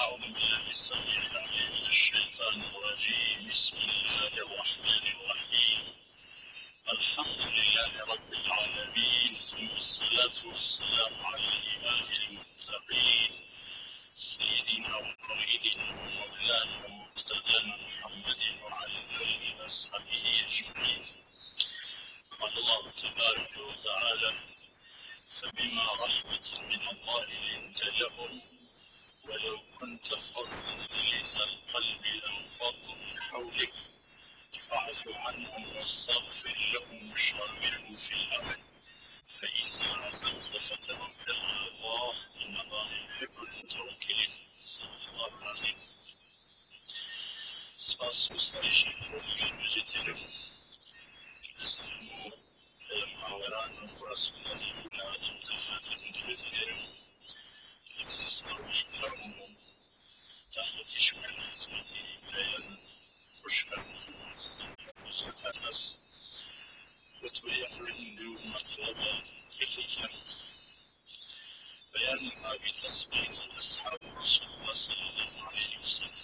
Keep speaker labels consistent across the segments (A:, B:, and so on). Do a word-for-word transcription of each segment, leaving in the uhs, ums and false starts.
A: أعوذ بالله السميع العليم من الشيطان الرجيم. بسم الله الرحمن الرحيم. الحمد لله رب العالمين، ثم الصلاة والسلام على الإمام المتقين سيدنا وقائدنا ومولانا ومقتدانا محمد وعلى آله وأصحابه أجمعين. قال الله تبارك وتعالى: فبما رحمة من الله لنت لهم ولو كنت فظا غليظ القلب لانفضوا من حولك فاعف عنهم واستغفر لهم وشاورهم في الامر فاذا عزمت فتوكل على الله ان الله يحب المتوكلين. صدق الله العظيم. Spas gösterişi kurulun yüzetelim. Esnemu muhaveranın burasından evladım tefatı müdür ederim. İktisar ve ihtiramımı tahta şükür hizmeti beyan hoş geldiniz. Sizin huzurlarınız hutbe emrinde matlaba hakikaten beyan abi tasbih ashab Resulullah sallallahu aleyhi ve sellem.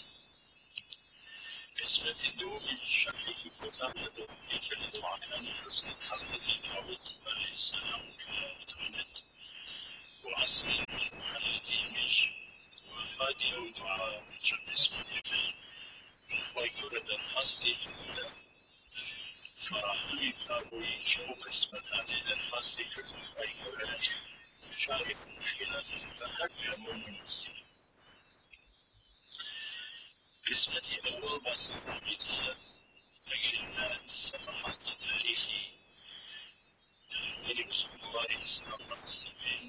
A: اسمة الدوم الشرح وكانت كلمة عن حسنة حسنة داود عليه السلام كانت وعسل حياتي مش وفادي ودعاء جد اسمتي في إخوة يرد الخاصي كلها فرحني كابوي شوق اسمة هذه الخاصي كلها يرد يشارك مشكلاتي فهد يمون المسلمين. قسمتي أول بس رابطة تكلمنا صفحات تاريخي ملك صفوان الإسلام السبعين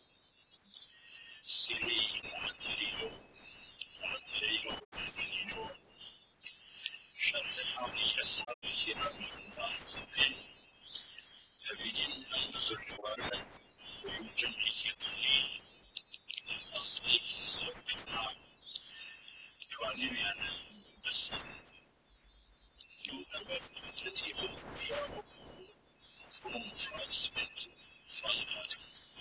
A: سيري معتريو معتريو فنينو شرح حالي أصحاب الكرام من ضاح سبعين أبين أن نزر جوارا خيو جمعي قليل لفاصلك زوجنا تواني أنا بس لو أبغى فترتي أرجع وكون فارس بنت فالقات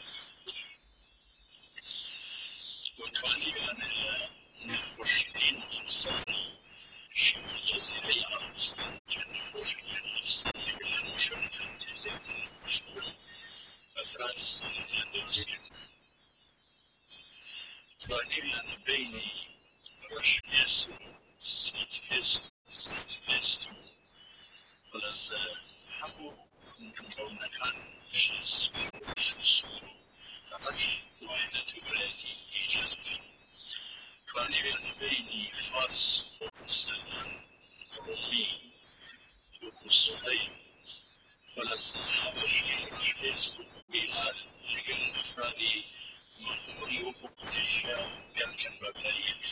A: وتواني أنا نخرجين إنساني شمال جزيرة العربستان كان نخرج من الإنسان بلا مشاركة ذات نخرجون أفراد الصهيونية درسين. تواني أنا بيني رش بيستو سيت بيستو زيت بيستو خلاص حبو كونا كان شيء سورو رش وحدة بلادي إيجاد كان يعني بيني فارس وسلمان رومي وصهيب خلاص حبشي رش بيستو بلال لقل أفرادي مخوري وقريشة يمكن ببلايك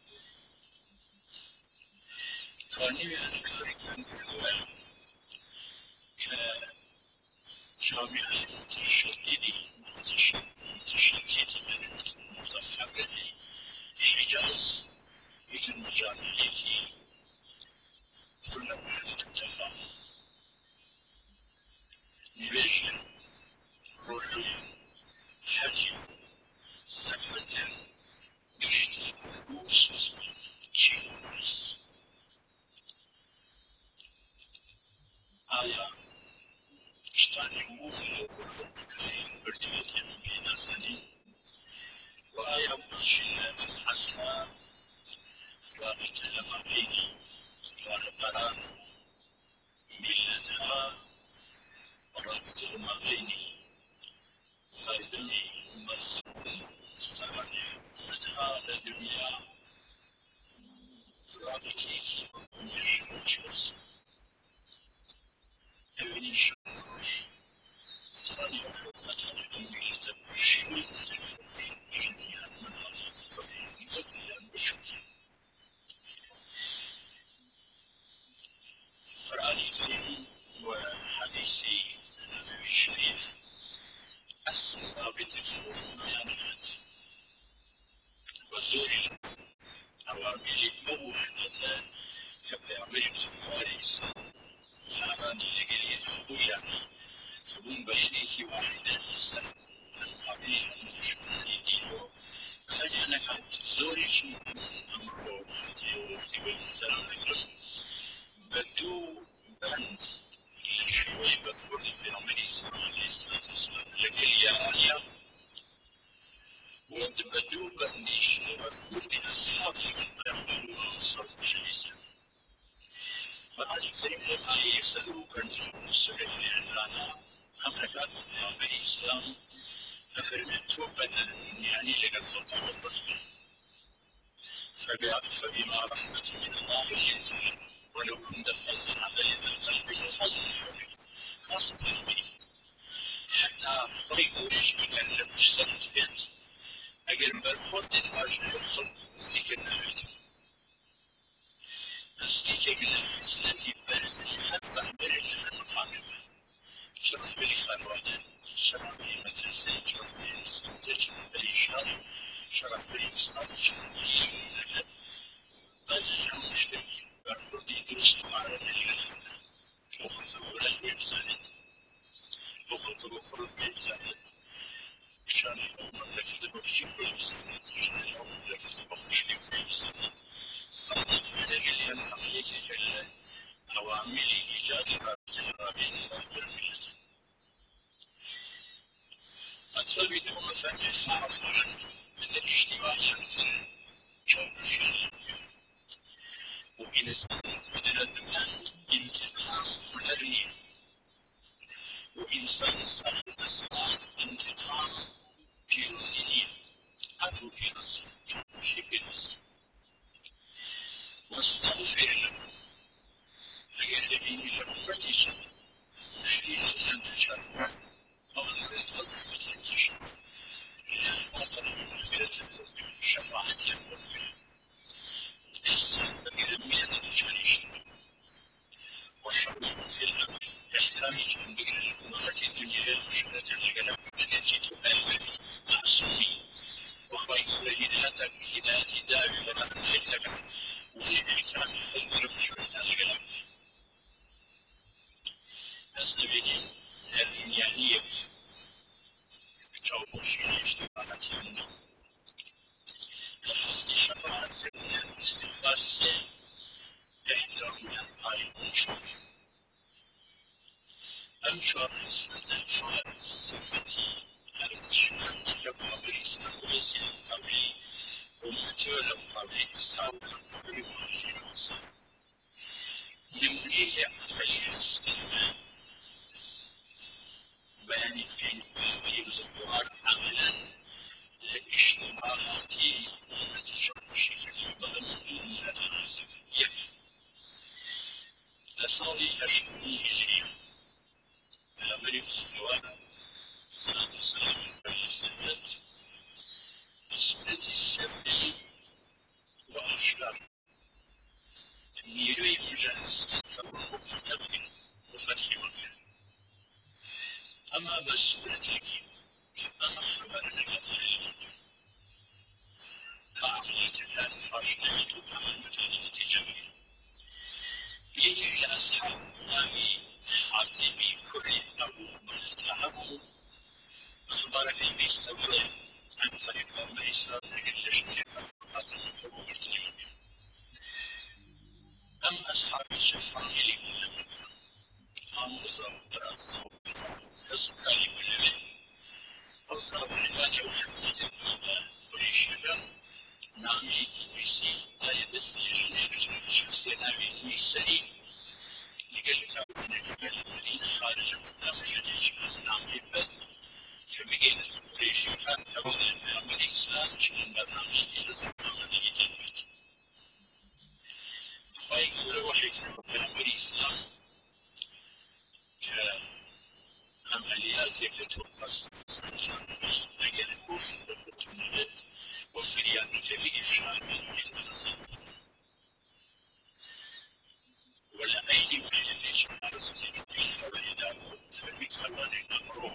A: كان يعني كاريكان كلها كجامعة متشددة متشددة يعني متفردة حجاز يمكن مجامعتي كل محل تتفهم نبيشن رجل حجي زفة اشتي كلوس اسمه تشيلونس آیا اشتانی مولی و ربکایی بردیت امی نزنی و آیا مجین اصلا رابط لما بینی رهبران ملتها رابط لما بینی مردمی مظلوم سرانی متها لدنیا رابطی که میشنو چیز evini şanlıdır. Sırani hükümeten ümmiyetin şimin zilfur, şiniyen mınalın kabin yollayan bıçıki. Fıranikin ve hadisi Nebevi Şerif asıl ضابطك والبيانات والزوج أوامر موحدة كبيعمل الوارث يعني لقيت خويانا فمن بينك واحدة سنة من قبيها من شمال دينه كان أنا كانت زوري شيء من أمره ختي وأختي والمحترم لكم بدو بند لشوي بفرد في عمري صلى الله عليه وسلم لكن يا أليا ود بدو بنديش بفرد أصحابي في البيان صرف شيء فهذه الكلمة هاي يسألوا كنتم السبب لنا أمريكا في عمري الإسلام أفرمتوا بدل يعني لك السلطة والفصل فبما رحمة من الله لنت لهم ولو كنت فظا غليظ القلب لانفضوا من حولك خاصة البيت حتى فريقوا شيئا لم يسلط بنت أجل بالفرد الأجل الخلق ذكرنا بيته بس ليك من الفصلة برزي حتى برلها المقامفة شرح بلي خلوة شرح بلي مدرسة شرح بلي مستمتع شرح بلي شارع شرح بلي إسلام شرح بلي نجد بل مشترك بالفرد يدرس على دليل السنة وخلط بولد في بزاند وخلط بخرج في بزاند شان يوم مملكة بخشي في بزاند شان يوم مملكة بخشي في بزاند صادق من الجليل الحقيقي جل عوامل إيجاد رابطة ما بين الله والملة أطلب منهم مفاهيم الصحف عنه أن الاجتماع ينزل جوف شيء وإنسان بدل الدمان انتقام هنري وإنسان صاحب الصلاة انتقام بيروزينية عفو بيروزي مش بيروزي واستغفر لهم غير أبين لأمتي شد مشكلة الشرع فأمر وزحمة الشرع لا خاطر من مغفرة المؤمن شفاعة المؤمن إحسان بغير مياه الجاري والشر في الأمر احترام جنبه للأمورات الدنيا وشرة القلم التي تؤدي مع السني وخير الهداية هداية داوي ولهم حيثك ولإحترام الخلق وشرة القلم أسلمني هل يعني جواب شيء اجتماعات يمنع لفظ الشفاعة الاستغفار السيء احترام القائم والشرف أنشر خصلة شعر صفتي أرز شمان جبهة بالإسلام وليسين قبلي أمتي ولم قبلي إسلام ولم قبلي مهاجرين وأنصار نمريه عملية السلمة بيان العلم بالزوار عملا لاشتباهات أمة شرق الشيخ المبغم من الأنازل يكفي لصالي أشهري هجرية الأمر بسلوان صلاة والسلام على سنة بسنة السبع وأشجار النيري مجهز كون مقتبل وفتح مكة أما بسنتك أما خبر نقطة المكة كعملية كان فاشلة وكمان مكان نتيجة يجي إلى أصحاب نامي حاتمي كري أبو ملتهب أخبار في بيستمر عن طريق أمر الإسلام لكن تشتري خاتم فبوغر تلمك أم أصحاب الشفان إلي ملمك آموزا برازا فسكالي ملمك فصاب لباني وحزمة القيمة فريشيغا نامي كيسي تايد السجن بجنة شخصي نامي ميسري لقلت أنك المدينة خارج من مجدج نامي بذل كبقينا قريش كان تبغى من الإسلام شنو برنامج لازم عملية تنبيت فيقول وحي من الإسلام كعمليات يكتب قصد سنجانبي أجل كوش وفتنات وفريان جميع شامل ويتنظم ولا أي واحد ليش حرصت تجوي الخوائدام فبكرمان الأمر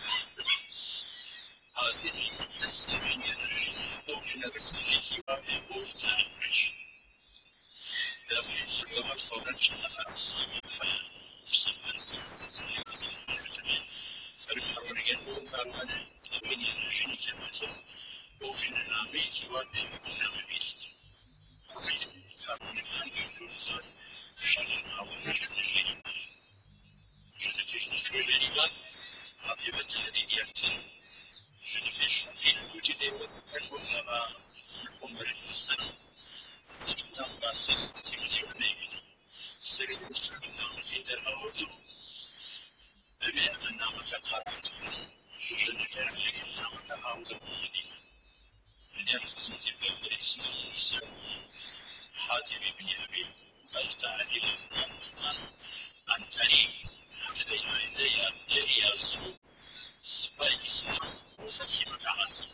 A: هذه المتسمين ينرجين أوجنا رسالتي وأبو تعرفش لما يجرب الفورا جنا خلاصين فيا وصف رسالتي يوزن في الحلمين فالمرور ينبو كاروانا أبين ينرجين كماتهم روشن نامەیەکی وا پێویستی نامە بیست کارخانەکان گرتوون زۆر شەڕێن هاوڵ نەچوونە ژێری بار ژنەکەش نەچووە ژێری بار هاتێ بە تهدیدی یەکتر ژنەکەش فەقیر گوتی دەی وەکوکەن بۆ نەما خۆم بەرێت لەسەرم خودتان باسێ گوتی من ئێوە نەیبینە سەری دەستکردم نامەکەی دەرهەوەردوم بەبێ ئەمە نامەکە قەرەت بکەم ژنەکە لەگەڵ نامەکە هاوکە بۆ مەدینە مدیان خزمەتی پێوەری ئیسلام و نووسەر حاتمی بنی ئەبی ئەستا عەلی لە فلان و فلان عن قریب هەفتەی ئایندە یا دێری یا زوو سپای ئیسلام بۆ فەتحی مەکە عازم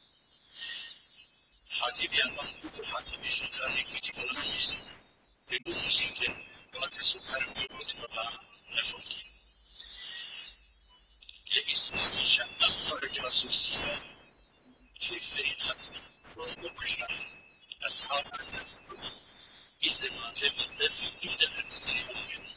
A: حاتمیان بانکوک و حاتمیش قارێک وتی بەڵە من ویستم پێ بۆ نووسین کرد بەڵە کەس و کارم بێ بۆتمە بە نەفەڵکی لە ئیسلامیشە ئەم وەرە جاسوسیە في فريقتنا ومكشرة أصحاب الزرق إذا ما كان الزرق يدخل في السرير الجنة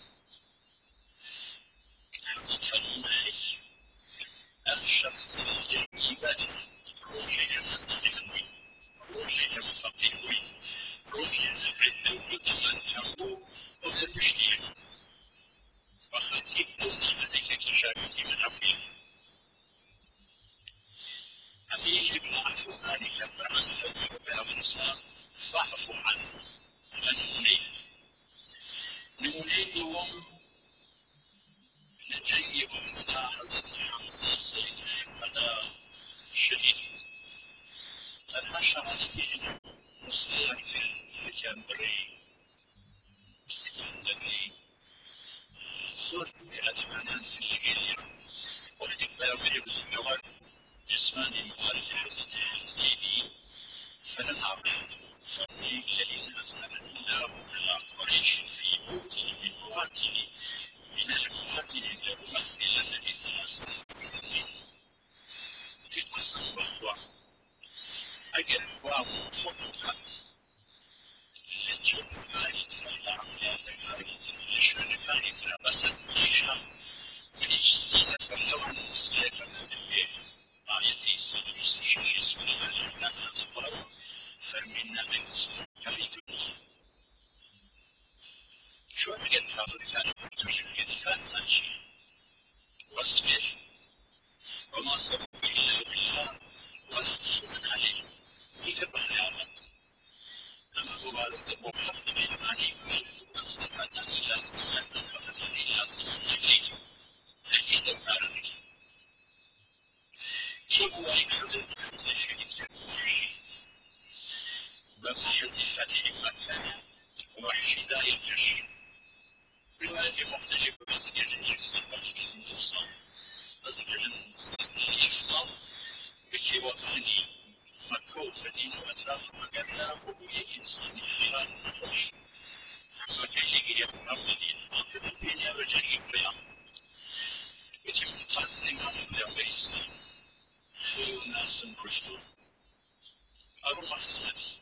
A: حصلت المنحي الشخص الجميع بدنا روجي المزارفوي روجي المفقيوي روجي العدة ودمان حمو ومبشتين وخاتيك وزحمتك كشابتي من عفوية أم يجب العفو ذلك فعن فمن الإسلام فاعفوا عنه فنمنيه نمنيه يوم نجي وملاحظة حمزة سيد الشهداء الشهيد تنحشر عليه مسلم في الكامبري اسكندري زور بأدبانات في الليلية وقت بامري بزنوان جسماني مخالف حزة الزيدي فلم أعبد فمي لئن أسأل الله على قريش في موته من مواتني من المواتن لأمثلن إثلاث منه تتقسم بخوة أجل خواه فطرت لجل كانت إلى عمليات كانت لشون كانت بس الفليشة من السيدة فلوان سيدة المتوبية آياتي سيدة الشيشي سوريا لأننا تفعل فرمينا من السنة كريتوني شو أمجد فاضل كان توجه كدفات سانشي واصبر وما صبر إلا بالله ولا تحزن عليه إلا بخيارات أما مبارزة وحفظ بإيماني وينفق نفسك هداني لازم أن خفتاني لازم أن نجيك الجزم فارنك كيف هو يحزن حمزة الشهيد كالوحشي بما حزفتهم مكة وحشي دار الجيش رواية مختلفة بس يجن يكسر باشكال النصام بس يجن سنة الإفصال بكي وفاني مكة ومدينة وأطراف مقرنا وهو إنسان حيران نخش أما كي لقي محمدين أعتبر فيني رجل يفريا يتم قتل الإمام الإسلام بالإسلام خير ناس كشتو أرم خزمتي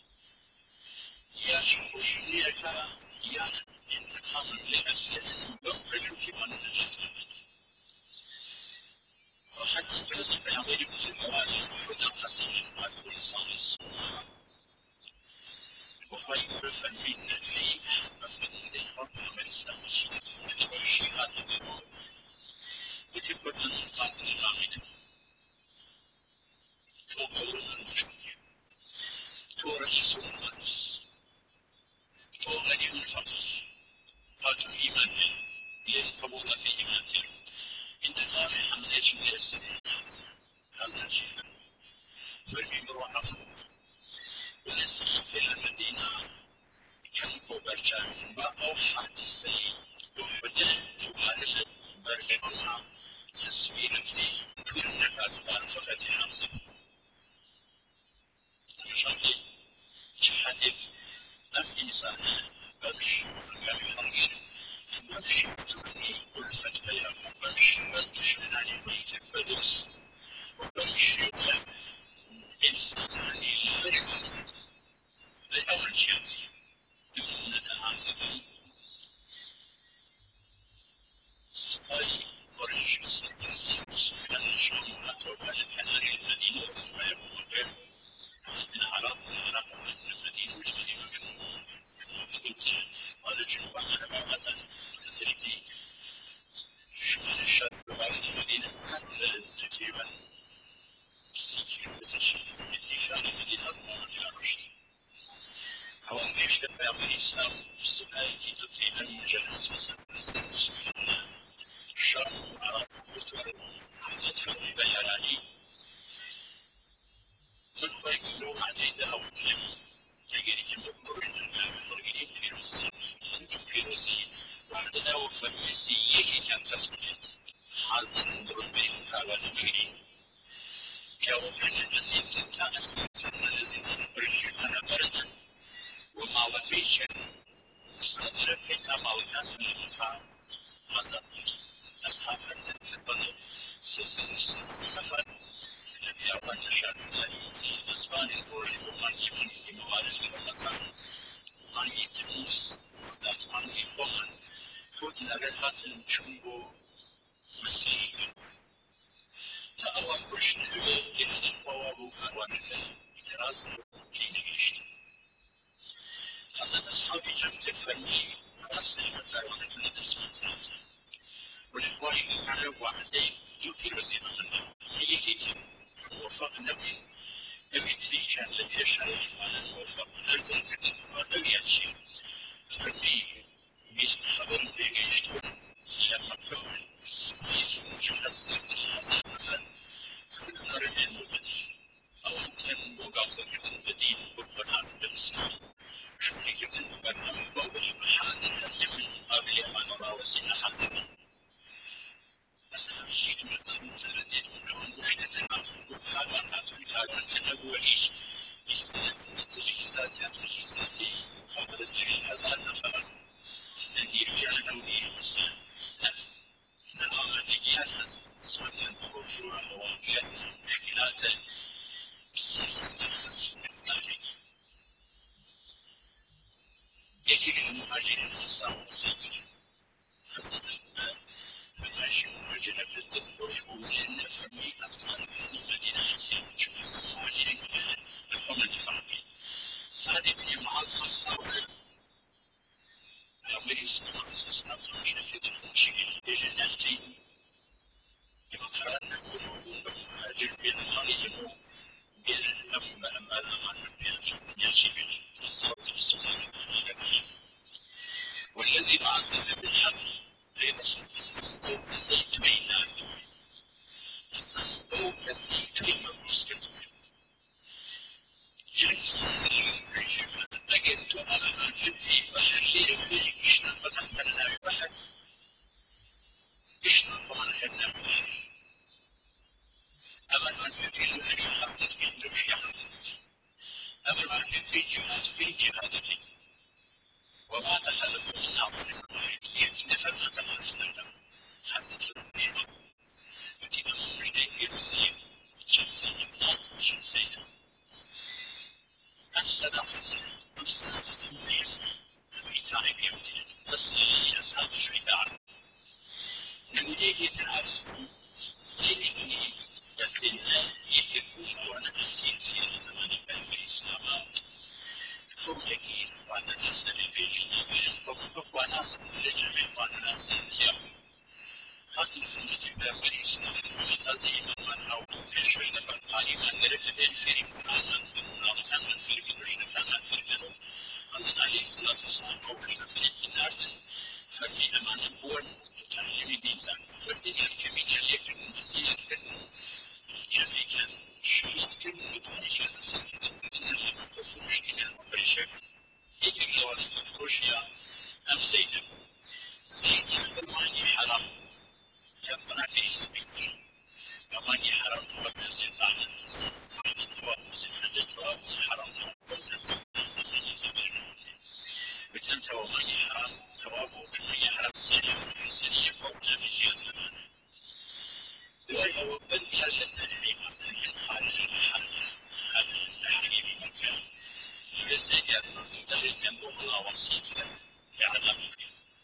A: يا شخص ليك يا انتقام لأسلم بمفشو كمان نجات لبت وحد منقسم بالعمل بزلواني وحد القسم إخوات ولسان السنة وخير فالمين نجلي أحب فالمدي خرب عمل الإسلام وشيدة مثل وحشيات بالموت وتبقى من القاتل العامد تغور من وجود تو رئيس المجلس تو غني الفقر قاتل إيمان ينقبون في إيمانك انتقام حمزة من يرسل هذا الجيفة فرمي بروح أخوه ونسمع في المدينة كم كوبرشان بأوحى السيد وبدأ يبارل برشونا تصوير كيف كل نفاق فقط حمزة مشاكل جحدك أم إنسان بمشي وقام يحرقين بمشي وترني ولفت بياك بمشي والدشمن علي فيتك بدوس وبمشي إنساناني لا يوزن لأول شيء دون الآخر سباي قريش سرقسي وسفيان الشام وأتوا على كناري المدينة ويبقوا قلت هذا جنوب عمان مامة تريدي شمال الشرق وبعدين المدينة كانوا تقريبا ستين كيلومتر شمال شمال المدينة ومرجع رشد هو مش لما الإسلام السماء تقريبا مجهز مثلا سكان الشام وعرب وفتور حزت حولي بياني من خير عديد أو تم تجري كم برد ما خرجين فيروسي فيروسي وعدنا وفرمسي يجي كم تسكت حزن برد بين فعل مجري كوفن النسيم تنتعس من الذين برشوا أنا بردا وما وفيش مصادر في كمال كان من المتعة مزق أصحاب الزن في البلد سلسلة السنة الذي أولا شأن الله في أسبان الروش وماني ماني موارد رمضان ماني تموس وردات ماني فمن فوت الأرهات الجنبو مسيح تأوى كرشن إلى الإخوة وكاروان في إتراز كين يشتي حسد أصحابي جمع الفني راسي مكاروان في التسمى ترازي والإخوة على وعدين يمكن زيادة منه يجي موفق النبي نبي تريشان لبي الشريف على موفق لازم في الإخوة نبي الشيء فني بيس خبر تيجيشتون لما كون سميت مجهز الحسن مثلا كنت نرمي المبدي أو أنت بوقاوزة كتن بدين بالقرآن بالإسلام شوفي كتن برنامج بوضي محازن اليمن مقابل أمان راوسين حازنا مثلا شيء مثلا متردد من مشتت وحالان هاتون حالان كنبو وعيش إسلام التجهيزات يا تجهيزاتي خبرت لي الحزان نفرا نيرو يا نوني حسين نعم نجيانس سؤالين بروشورة مواقعنا مشكلاته بسيطة نخص مقدارك يكي للمهاجرين خصام وسيطر حزت فماشي مهاجرة في الدخوش ولين فرمي أصلا في المدينة حسين شوية مهاجرين الخمن فعبي سعد بن معاذ خصاوة أمري اسمه معزز نفسه مشاهد الفنشي بجناتين يمترن ولوهم بمهاجر بين مالهم بين الأم أم الأمان بين شوك يشبه الصوت بسم الله الرحمن الرحيم والذي بعث بالحق أي رسول تسمعوا كسيتوين ناردوه تسمعوا كسيتوين مبستدوه جلس الرجل لقيت أمام في بحر ليل يشتغل فتح خلنا بحر يشتغل فمن خلنا بحر أمر من في لوشي حمدت من لوشي حمدت أمر من في جهاد في جهادتي وما تخلف من ناقص يكنف ما تخلفنا له حزت الخشوع التي أمام مجدي روسيا شخصين ناط وشخصين أم صدقة أم صدقة مهمة أم إيتاء بيوتنا بس أصحاب الشريعة نمنيه في العصر سيدني دفلنا يحبون وانا نسيت في زمان بين الإسلام فوقي وانا ناس البيجنا بيجن فوق وانا سمع لجميع وانا ناس اليوم خاطر خدمة بين الإسلام في المتازي من من أو إيش وش نفر قاني من نرد بين فريق من من في النار كان من فريق وش نفر من في الجنوب أظن عليه الصلاة والسلام أو وش نفر النار فرمي أمانة بورن تعليم دينتا والدنيا الكمينة اللي كان مسير كان جمعي كان شهيد كان بدون شهادة سلطة كان اللي مفروش كان المفرشة يجري الله المفروش يا أم زينب زينب أماني حرام كفنا كيس بيكش أماني حرام تبقى بزيت على الزيت تبقى بزيت حاجة تبقى حرام تبقى بزيت سمعني سبيل بتن تواماني حرام توابو جمعي حرام سيني وحسنية قوة بجياز المعنى وهي وبل إلى التنعيم تنعيم خارج الحرم هذا الحريم مكان يزيد يأمر ذلك ينبغ الله وصيك يعلم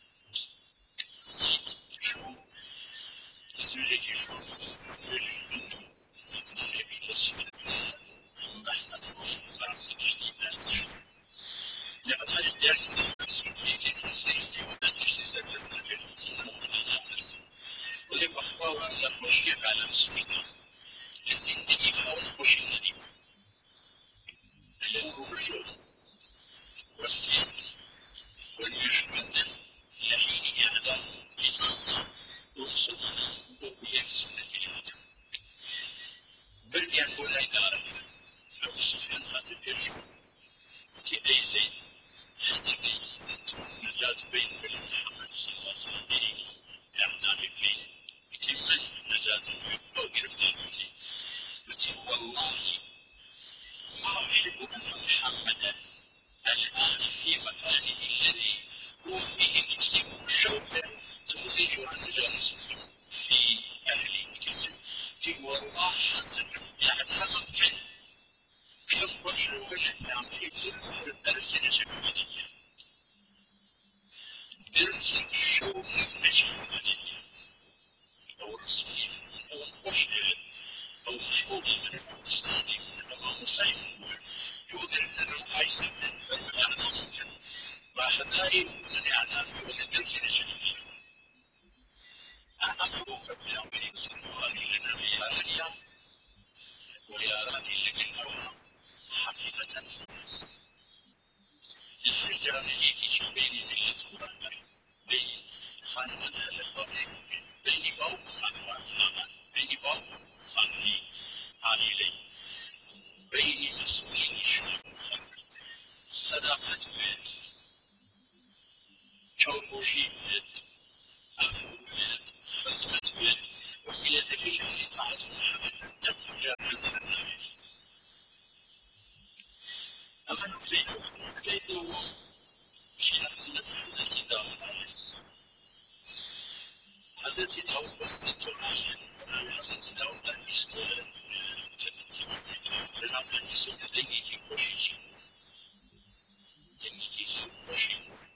A: زيد شو تزوجيك شو يجيك منه يتنعيك لسفة من بحث الوي برسل اشتي نفس شو لأعمال الدارس مسؤوليتي في سيدي وأترسي سبب الجنة وأنا ترسي ولم أخوة لخوشيك على السجنة لزندي أو نخوشي النديم الأورجو والسيد والمشمدن لحين إعلام قصاصا ومسلمنا وقوية السنة لهذا برجع ولا يدارك أبو سفيان هاتف يشو كي أي زيد حسب يستت نجاة بين بين محمد صلى الله عليه وسلم بين إعلام فين يتمن نجاة أو قرفتي يتي والله ما أحب أن محمدا الآن في مكانه الذي هو فيه تكسبه الشوكة تمزج عن جالس في أهله كمان تي والله حسن يعني ممكن كم خشوا الإعلام يبذل الدرس نسب المدنية درس الشوف في نسب المدنية أو رسمي أو الخش أو محمود من الأستاذ من أمام مسيم يودرس المقايسة من فالإعلام ممكن وحزاري من الإعلام يودرس نسب المدنية أنا موقف يا أمري سنواني لنا بيارانيا وياراني لك الهوى حقيقة السنس الرجال يجي بين ملة ورهبر بين خانمان الأخوار شوفين بين باو خانوان بين باو خانوي عائلي بين مسؤولين الشعب الخمر صداقة بيت كوروجي بيت عفو بيت خزمة بيت وملة الرجال تعالى محمد تترجى مثل النبي أما نفلين نفلين في خزمة حضرت داود عليه السلام حضرت داود بحثت معين حضرت داود دانست لنا دانست دنگی کی خوشی چی دنگی کی خوشی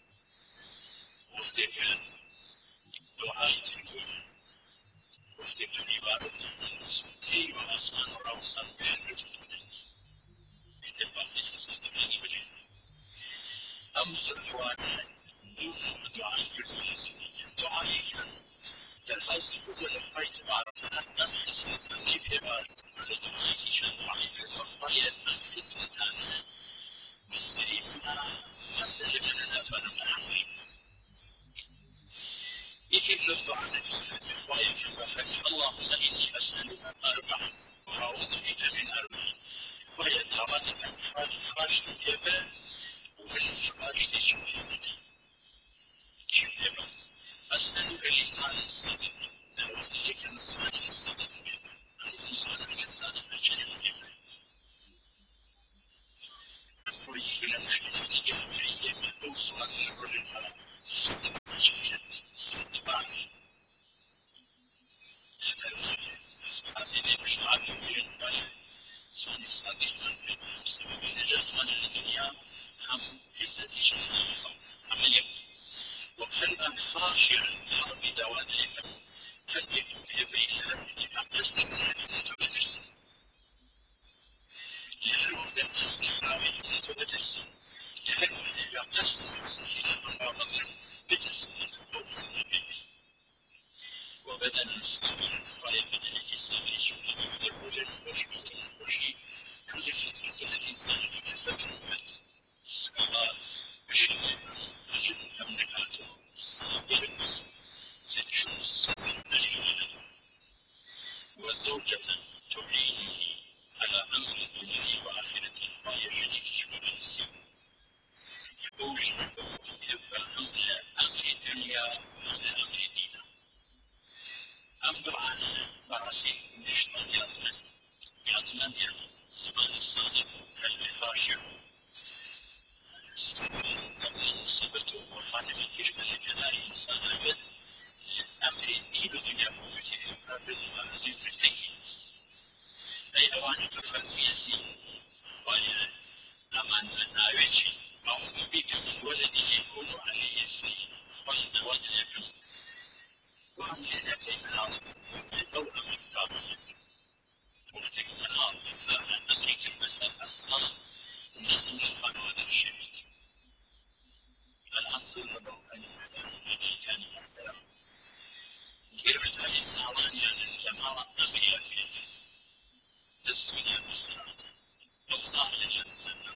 A: وقتی که دعای تلوی وقتی که عبارت سنتی و آسمان و روسان بین رتودنی اتفاقی خزمت دنگی بجید أمزر دعاء دون دعاء جرمي سيدي دعاء كان الخاص يقول الأخوي تبارك أن خصلت أني بيبارك على دعاء كان دعاء الأخوي أن خصلت أنا بسري منا مسل من الناس وأنا متحمل يجب الدعاء في الأخوي كان بفهم اللهم إني أسألك أربعا وأعوذ بك من أربع وهي دعوات كان خارج الجبل والإخراج تشوفينك كيف أسألك لسان صادق نوحيك لسان صادق جدا اللسان صادق جدا أقولك لمشكلة جامعية ما توصل للرجل هذا صدق جدا صدق بعض خطرناك أصبحتني مش عارف وجد فعلا سؤال الصادق من في سبب نجاة من الدنيا هم عزة شأنه عمليا وقلبا خاشعا لرب دواديك قلبكم يبين لك أقسم من تبترسم لهل وقت استخراوي من تبترسم لهل وقت قسم سخينا من بعضهم بترسم من تبوفر وبدأ الإسلام خالي بدأ الإسلام يشوف من الرجل خشوة الخشي كل فترة الإنسان بكسب الموت سكالا بشكل أجل تملكاته صابر تدشن الصبر نجل ولده وزوجة تعينه على أمر الدنيا وآخرته فيجري شمال السن يبوش يبقى أمر أمر الدنيا وأمر أمر الدين أم دعانا براسي نشمل يزمن يزمن يعني زمان الصادق قلب خاشع صبته وخانم يشمل الجنائي إنسان أبد أمر الدين الدنيا ومثل رجل عزيز التكيس أي أواني كفر خايا أمان من ناويتي أعوذ بك من ولد يكون عليه السيء خايا ولدكم وهم لنتي من عرض أو أمر قابل مفتك من عرض فأمريكا المساء أصلا نسل الخنوات الشريك الآن صرنا بوخاني محترم كان محترم قربت علي المعوان يعني لما أمري أمريك السوريا بالصراحة أوصال لنا نزلنا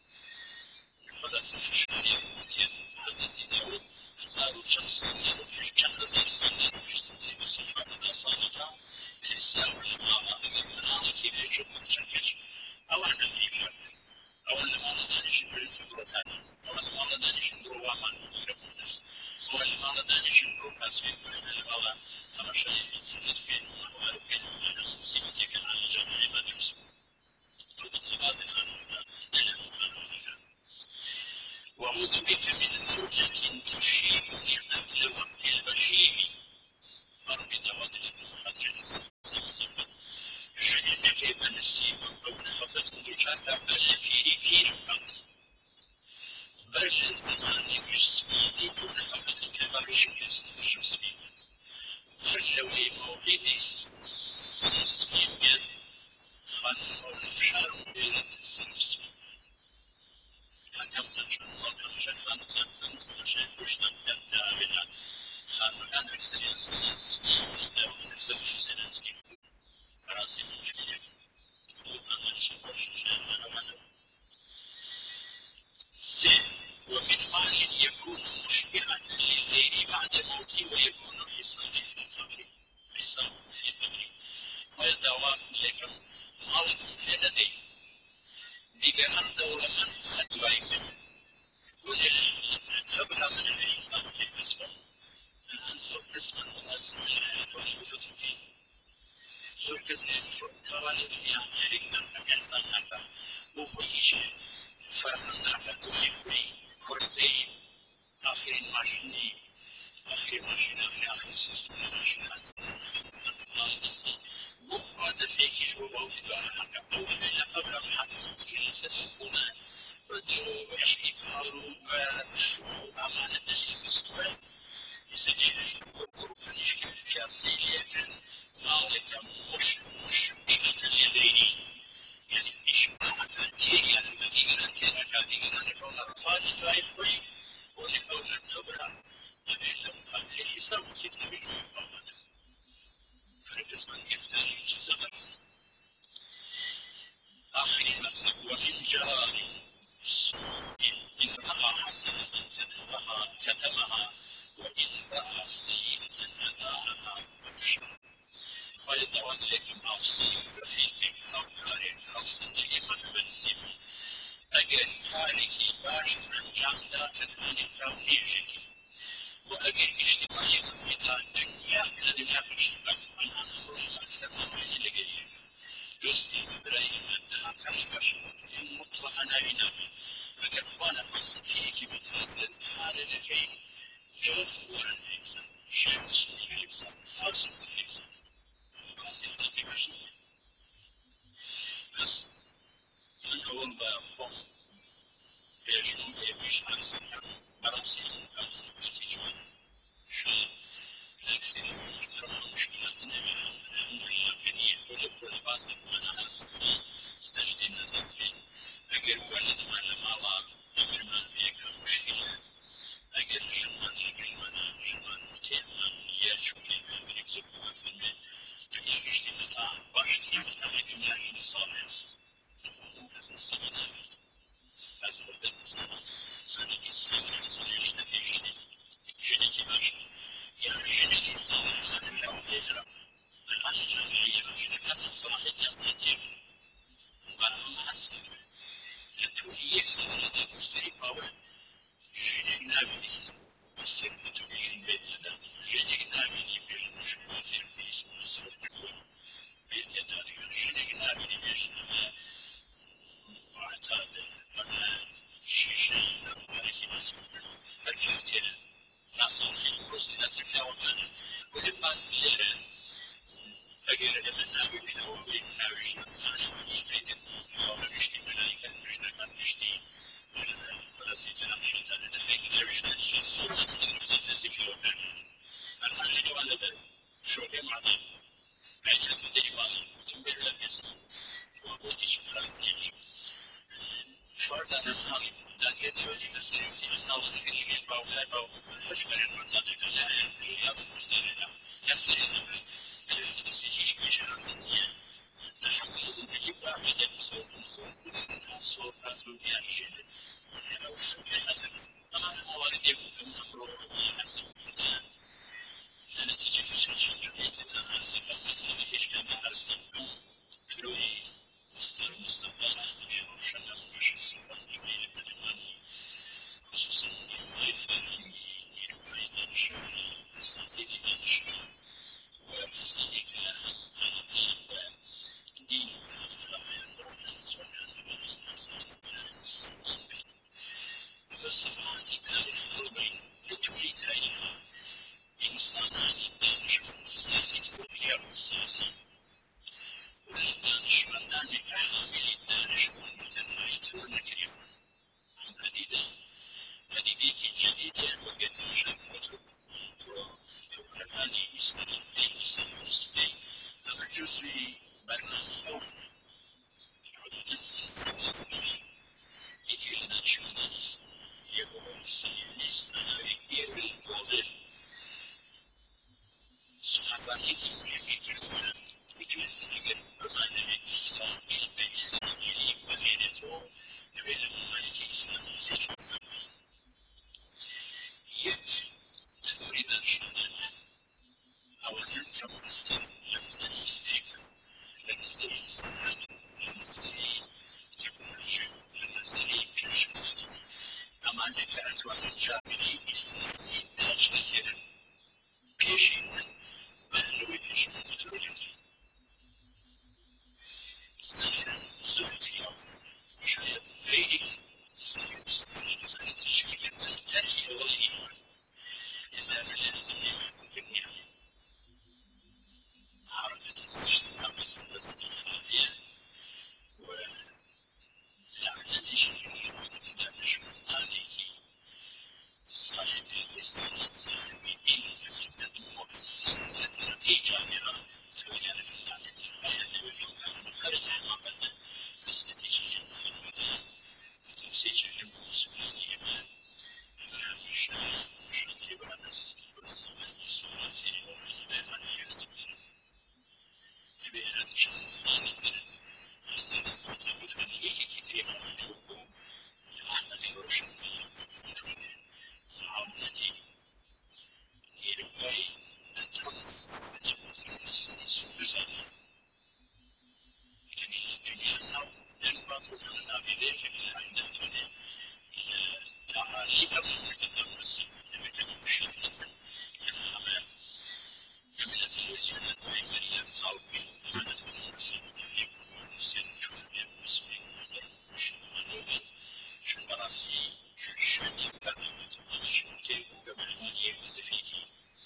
A: فلسفة الشرعية ممكن حزتي داود هزار وشن صانية وفيش كان هزار صانية وفيش تنزيل وصفة هزار صانية تساوي الماما أمر من الله كيف يشوف وتشكش أو أنا أمريكا أو أنا ما دانش نرجع في بروتانا أو أنا ما دانش نروح ومان ونقرب نفس أو أنا ما دانش نروح كاسبين ولا والله أنا شيء نتبين ونحوار وكين أنا مصيبتي كان على جامعة ما درس أو بتلبازي خانونا إلى خانونا وأعوذ بك من زوجة تشيبني قبل وقت البشيم رب داود الذي خاطر نسخة جنك ابن السيب أو نخفت مدرشاتا بل بيري بيري فات بل الزمان يسميني دون خفت كبار شكس شمسمين بل لولي موعدي سنسمين بيد خان ونفشار بيد سنسمين كم تنشر وكم شخان تنفن تنشر وشتن تبدا بلا خان مكان أكسر سنسمين بيد ونفسر سنسمين راسي مشكلة وخان الشبش شامل وانا سين ومن مال يكون مشبعة للغير بعد موته ويكون حصانا في قبره حصان في قبره ويدعوان لكم مالكم في لديه ديجا عن دولة من أدوى منه وللتبع من الحصان في الأسفل الآن زور قسما وناس من الحياة والوجود فيه زور قسما ترى الدنيا خيرا فكحسان هذا وهو يجي فرحان هذا ويخوي كرتي آخر ماشيني آخر ماشين آخر آخر سيستم ماشين أصلا فتبقى دستي بخواد فيك شو بوفي دعاء أول ما قبل محاكمة بجلسة تكون بدو احتكار وشو أمانة دسي فستوى يسجل اشتبه كروكا نشكل في أرسيلية كان مالك مش مش بيئة لغيري يعني إشباع كثير يعني دقيقة كثيرة كدقيقة نكون رفاضي لا يخوي ونكون التبرع أبي لم قبل حساب فتنة بجوع قامته فركز من يفتاني جزء بس آخر مطلب ومن جار سوء إن رأى حسنة كتبها كتمها وإن رأى سيئة أذاعها وأبشر ويدعو لكم أوصي رفيقك أو كارك أو صديق مثل سيمي أجر كارك باش أنجام دا كتماني كام نيجتي وأجر اجتماعي إلى الدنيا إلى دنيا كشفت أنا أمري ما أكثر من لقيه يسلي إبراهيم أدها كان باش مطلقا عينامي أجر خوانا فلسفيك بتنزلت حال لكي جوف ورن الإنسان شيء سنيك الإنسان فاسق الإنسان فاسق الإنسان بس من أول بأخوم بيجنو بيبيش أحسن براسي المقاتل في جوانا شو بالعكس محترمة مشكلاتنا الحمد لله كنية ولا كل باسق أنا أصلا استجدي نزل بين أجر ولد ما لما الله أمر ما بيك مشكلة أجر جمان لكلمنا جمان مكيمان يرشو كلمة بريك زبوة في المين دنيا اجتماعها باشتري متى دنيا شي صالحس نفهم كذا سمنا بيت از مختزن سنة سنة السامح زوليش نفيش جنكي باشا يا جنكي سامح ما نحن هجرة الآن الجامعية باشا كان صراحة كان ساتير مبارا ما حسن لتوني يكسر لدى مستري باوي جنك نابنس بس كنتو بيين بين يداتي جنك نابني بيجن شباتير بيس مصر تكون بين يداتي جنك نابني بيجن أما معتاد أنا شيشة مباركي بس الكوتير نصالح الكروسي ذات الكاوطان ولما سير أجل من ناوي بنوبي ناوي شنطاني ونيتيت يوم نشتي ملايكا نشنا نشتي فلسيتنا شنطاني دخيك ناوي شنطاني صورة من نفتان نسيكيو كان المجد ولد شوكي معنا عينها تدريبان تنبير الاسم وقلتي شو خالد نيجي شوردنا هاي ذات يتوجه مسيرتي أن الله اللي يباو لا يباو حشمل المعتقد لا الأشياء المشتركة يصل إلى تسيج بشر سنية تحميز الإباع من صوت صوت صوت هاتوني الشيء أو شو يختلف طبعا الموارد يمكن أمره يحسب فتاة نتيجة في شيء جديد تتناسب مثل هيش كان أرسل كروي مستر مستقبل روشن مش سفن إيميل بدماني خصوصا إيميل فني إيميل دانشون أساتذة دانشون ومسائك على قيام دين الأخير روتان سوكان من خصائص من السنين بيت وصفحات تاريخ البين لتولي تاريخها إنسانان دانشون السياسي والخيار السياسي والدانشمندان كعامل الدانشمند متناهيتون الكريم عن أديدة أديدة جديدة وقت مشاركة تقرباني إسلامي إسلام نسبي أما جزء برنامج أول حدود السيستم الرئيسي يكون دانشمندان يقول سيونيست أنا يقول قولر سخنرانيکی مهمی که رو میتونست اگر بمعنی اسلامی به اسلامی بگیره تو به ممالک اسلامی سه یک طوری دانشمندانه اولا که مؤثر لنظری فکر لنظری صنعت لنظری تکنولوژی لنظری پیشرفت اما که اتوان جامعه اسلامی داخل کردن پیشین بلوی پیشین مترولیت ظاهرا زهدی شاید غیری سيستمر مسألة الشركة تنتهي ولا إذا ما لازم يكون في النهاية حركة الاجتماع مسألة الخافية ولعنة شركة وجدت مش معنالك صاحب الرسالة صاحب علم جدة مؤثر لترقي جامعة تولي في اللعنة الخيال ويمكن خرج حماقة تستطيع خلودا وتوسيع المسؤولين إيمان همیشه شکلی بعد از مناسبت صورتی به من حفظ میشه به هر چند سالی تر از این نقطه بتونه یکی کتری عملی بکن عملی روشن کنه بتونه معاونتی نیروهای نتانس و قدرت سنیسی بزنه یعنی دنیا نو دل با بودن نبیده که فی الحال نتونه تعالي أمر المسيح لمكان مشاكل كان أمام كملة الوزير البريمرية خلقي أمانة المسيح تبليغ ونسير شون بمسلم مثل شمالوي شون براسي شون يبقى أما شون كيف وقبلاني وزفيكي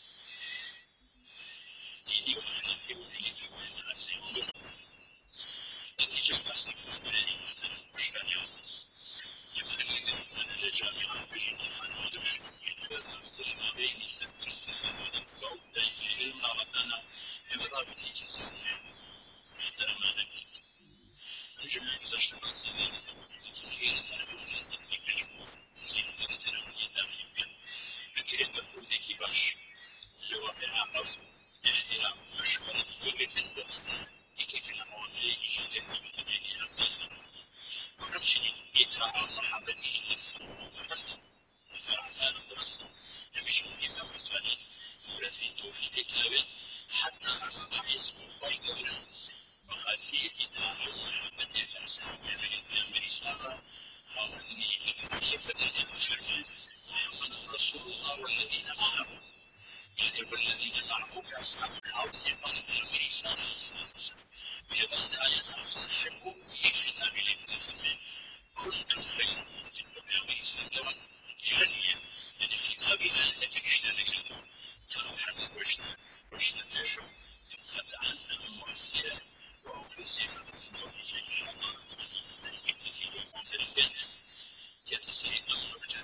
A: يدي وخلقي وليك وين أرزي نتيجة بحث البريمرية مثلا مشكلة يعزز يمكن أن الجامعة بجنة خنودش يتبادل مثل ما بين سكر السخانة وتبعو داخل المعركة برابطة جزء محترم نبيت الجمع گذاشته من سوال تبادل هي طرف نزد لكشمور زين لتنمي داخل كان لكن بفرودك باش لو عرف إلى مشورة لغة الدرسة لكي عوامل إيجادها بتبعية أساسا ونمشي إدراء محبة جلد وحسن إدراء الدراسة نمشي مهمة وثانية ورثي توفيق كلابة حتى أنا بعيز مخاي قولا وخاتي إدراء محبة الأسلام من الإسلام حاولني لكي فداني أفرمي محمد رسول الله والذين معه يعني والذين معه كأصحاب الحوض يقال من الإسلام الإسلام ويبقى آية أصلا حلو يفتح بليتنا فرمي كنتم خير أمة أخرجت الإسلام لمن جهنية يعني خطابنا تتكشنا لقلتهم كانوا حرم وشنا وشنا نشو قد عنا من مؤثرة وأوتوسيها في الدولة إن شاء الله زي كتلك جمعة البنس يتسيد من نكتة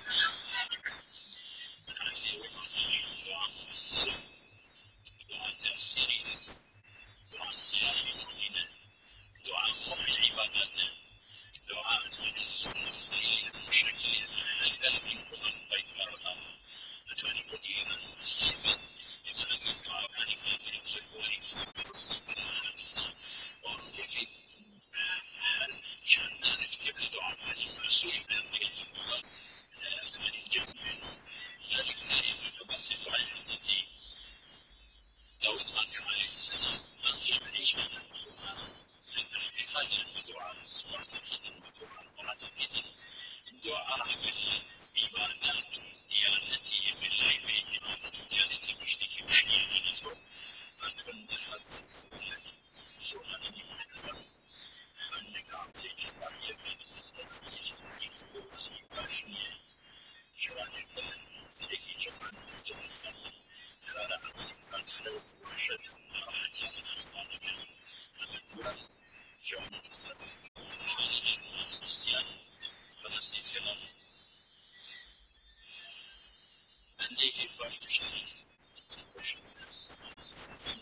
A: من عزيز ومعنى دعاء مؤثرة دعاء تأثيري دعاء سلاح مؤمنة دعاء محي عباداته دعاء أتواني الزمن السيئ المشاكل هل منكم من بيت مرضى أتواني قديما سيما لما أقول دعاء عني ما يمكن كويس تصيبنا حادثة ورؤيتي هل كان نكتب لدعاء عني مسؤول من بيت الله أتواني جمعين ذلك لا يملك بس فعل عزتي داود عليه السلام أرجع عيشة سبحانه الاحتفال بالدعاء سواء بالدعاء معتقدا الدعاء بالعبادات ديانتي بالله بعبادة ديانتي مشتكي مشتكي منه أكون الحسن يعني سؤالني محترم أنك عملي جراحية بين الإسلام والإجتماعي كوزي باشنية جوانك تلقي جوان جوان ترى عملي فتحلو وحشة راحة يعني خيرانك أمن جوان تصدق حالي الصيام فنسي كلام عندي باش بشري تخش السنة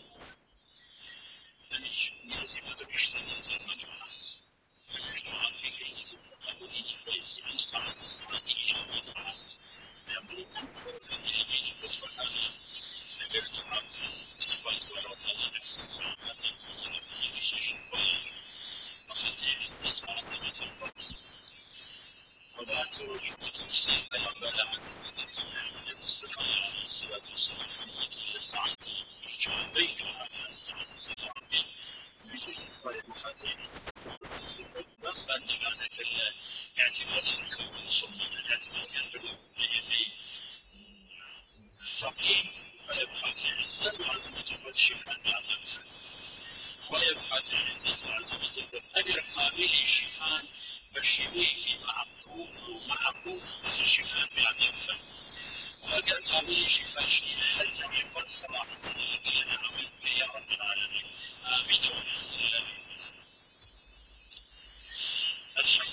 A: أنيش نازي ما دقشت نازي ما دعاس فنجدع في كلمة فقبليني فليس عن صعد الصلاة إجابة دعاس يقول كل من يمين فتح هذا أجر دعاء فايت ورد الله أكسب دعاء تنقل في بشجر فايت وخذ عزة عاصمة الفتح وبعت وجبت الشيء بلا عزيزة محمد المصطفى عليه الصلاة والسلام حمد للسعادة إرجاع بين على السعادة السلام بجوج الفايد وفاتح السعادة ضمن نبانك الاعتماد الحلو صمم الاعتماد الحلو لأني فقيه فيبقى عزة وعزمة الفتح عن بعضها ويبقى عزة وعزمة الفتح أجر قابل شيخان بشيويه معقول معقول الشفاء بعد الفم وأجر قابل شفاء شيء هل لم يفضل صلاح صلاح لنا عمل يا رب العالمين آمين